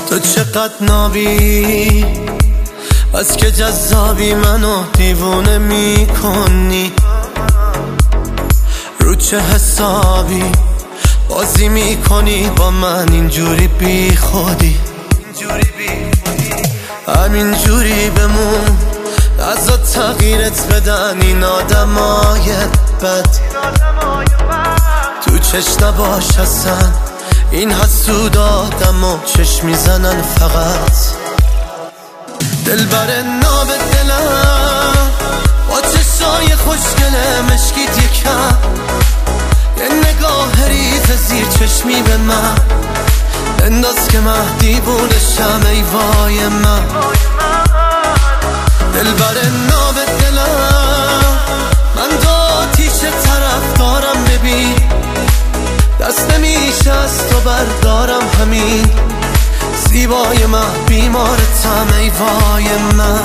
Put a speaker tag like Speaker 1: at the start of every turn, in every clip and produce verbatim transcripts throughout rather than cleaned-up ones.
Speaker 1: تو چقدر نابی، از که جذابی منو دیوونه میکنی. رو چه حسابی بازی میکنی با من اینجوری بی خودی؟ همینجوری بمون، ازا تغییرت بدن این آدمای بد. تو چش نباش اصلا، این حسود آدم و چش میزنن فقط. دل بر ناب دلم با چشای خوشگله مشکیت یکم، یه نگاه ریز زیر چشمی به من انداز که من دیوونشم. ای وای من دل بر ناب دلم، من دو آتیش طرف دارم. ببین دست نمیشه از تو بردارم، همین زیبای من بیمارتم. ای وای من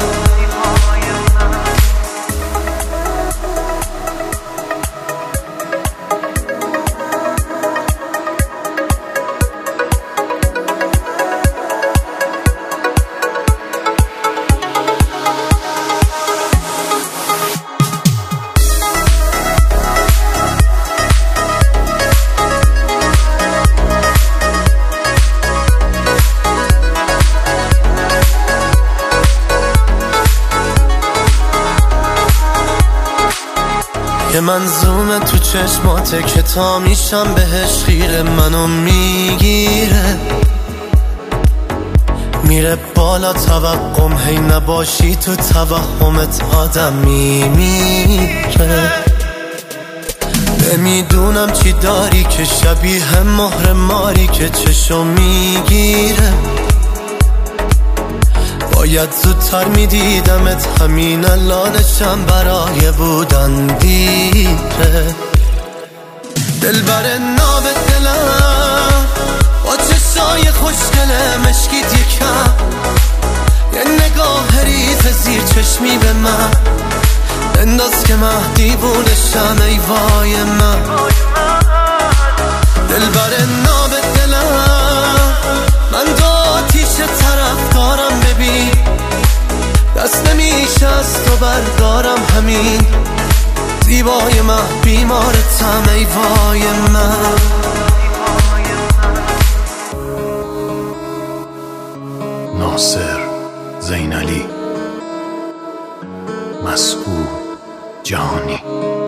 Speaker 1: یه منظومه تو چشماته که تا میشم بهش خیره، منو میگیره میره بالا توقم، هی نباشی تو توهمت آدم میمیره. نمیدونم چی داری که شبیه مهر ماری که چشم میگیره. باید زودتر میدیدمت، همین الانشم برای بودن دیره. دل بر ناب دلم با چشای خوشگله مشکیت یکم، یه نگاه ریز زیر چشمی به من انداز که من دیوونشم. ای وای من دل بر ناب دلم، من دو آتیش طرف دارم. ببین دست نمیشه از تو بردارم، همین زیبای من بیمارتم. ای وای من
Speaker 2: ناصر زینالی، مسعود جهانی.